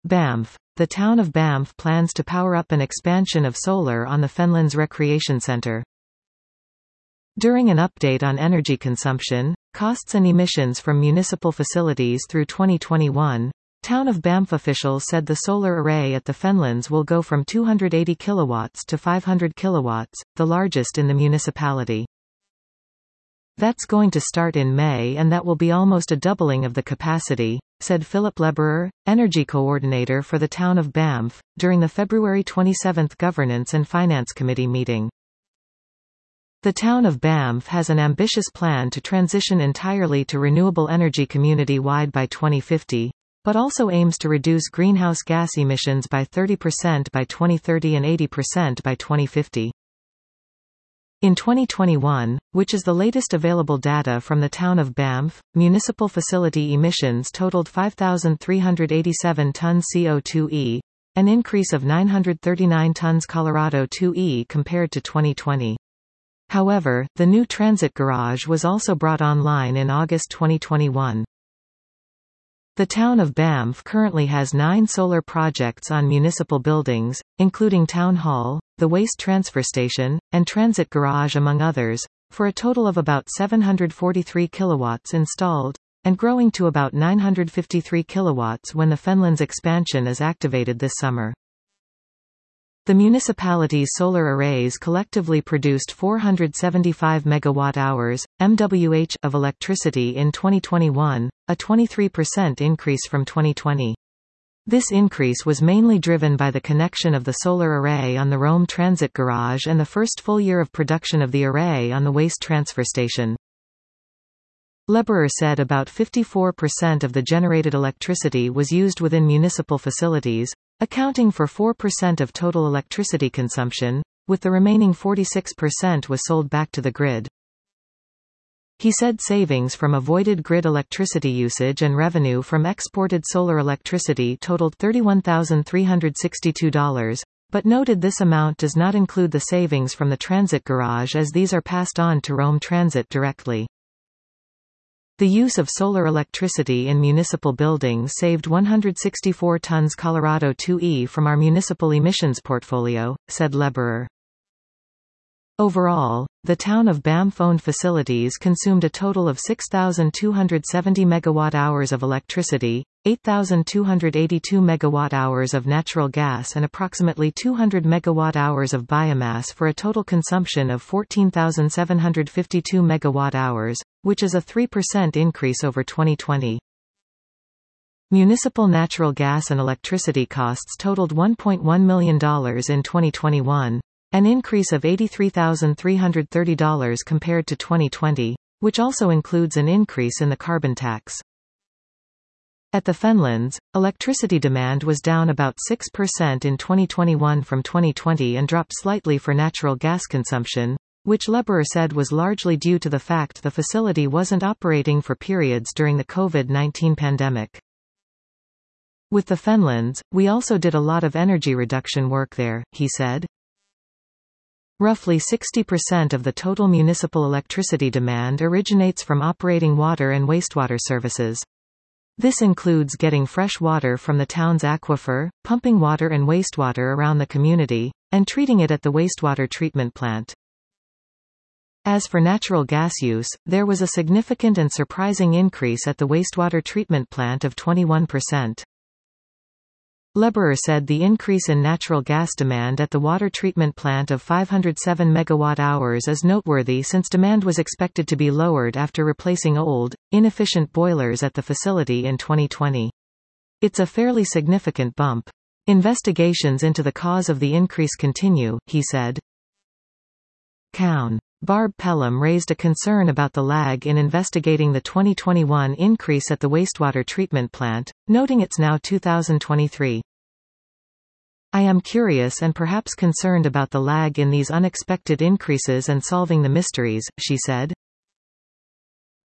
Banff. The town of Banff plans to power up an expansion of solar on the Fenlands Recreation Centre. During an update on energy consumption, costs and emissions from municipal facilities through 2021, Town of Banff officials said the solar array at the Fenlands will go from 280 kilowatts to 500 kilowatts, the largest in the municipality. That's going to start in May and that will be almost a doubling of the capacity, said Philip Leberer, energy coordinator for the town of Banff, during the February 27 Governance and Finance Committee meeting. The town of Banff has an ambitious plan to transition entirely to renewable energy community-wide by 2050, but also aims to reduce greenhouse gas emissions by 30% by 2030 and 80% by 2050. In 2021, which is the latest available data from the town of Banff, municipal facility emissions totaled 5,387 tons CO2e, an increase of 939 tons Colorado 2e compared to 2020. However, the new transit garage was also brought online in August 2021. The town of Banff currently has 9 solar projects on municipal buildings, including Town Hall, the Waste Transfer Station, and Transit Garage among others, for a total of about 743 kilowatts installed, and growing to about 953 kilowatts when the Fenlands expansion is activated this summer. The municipality's solar arrays collectively produced 475 megawatt-hours (MWh) of electricity in 2021, a 23% increase from 2020. This increase was mainly driven by the connection of the solar array on the Rome Transit Garage and the first full year of production of the array on the Waste Transfer Station. Leberer said about 54% of the generated electricity was used within municipal facilities, accounting for 4% of total electricity consumption, with the remaining 46% was sold back to the grid. He said savings from avoided grid electricity usage and revenue from exported solar electricity totaled $31,362, but noted this amount does not include the savings from the transit garage as these are passed on to Rome Transit directly. The use of solar electricity in municipal buildings saved 164 tons Colorado 2e from our municipal emissions portfolio, said Leberer. Overall, the town of Banff-owned facilities consumed a total of 6,270 megawatt-hours of electricity, 8,282 megawatt-hours of natural gas and approximately 200 megawatt-hours of biomass for a total consumption of 14,752 megawatt-hours, which is a 3% increase over 2020. Municipal natural gas and electricity costs totaled $1.1 million in 2021, an increase of $83,330 compared to 2020, which also includes an increase in the carbon tax. At the Fenlands, electricity demand was down about 6% in 2021 from 2020 and dropped slightly for natural gas consumption, which Leberer said was largely due to the fact the facility wasn't operating for periods during the COVID-19 pandemic. With the Fenlands, we also did a lot of energy reduction work there, he said. Roughly 60% of the total municipal electricity demand originates from operating water and wastewater services. This includes getting fresh water from the town's aquifer, pumping water and wastewater around the community, and treating it at the wastewater treatment plant. As for natural gas use, there was a significant and surprising increase at the wastewater treatment plant of 21%. Leberer said the increase in natural gas demand at the water treatment plant of 507 megawatt-hours is noteworthy since demand was expected to be lowered after replacing old, inefficient boilers at the facility in 2020. It's a fairly significant bump. Investigations into the cause of the increase continue, he said. Cown. Barb Pelham raised a concern about the lag in investigating the 2021 increase at the wastewater treatment plant, noting it's now 2023. I am curious and perhaps concerned about the lag in these unexpected increases and solving the mysteries, she said.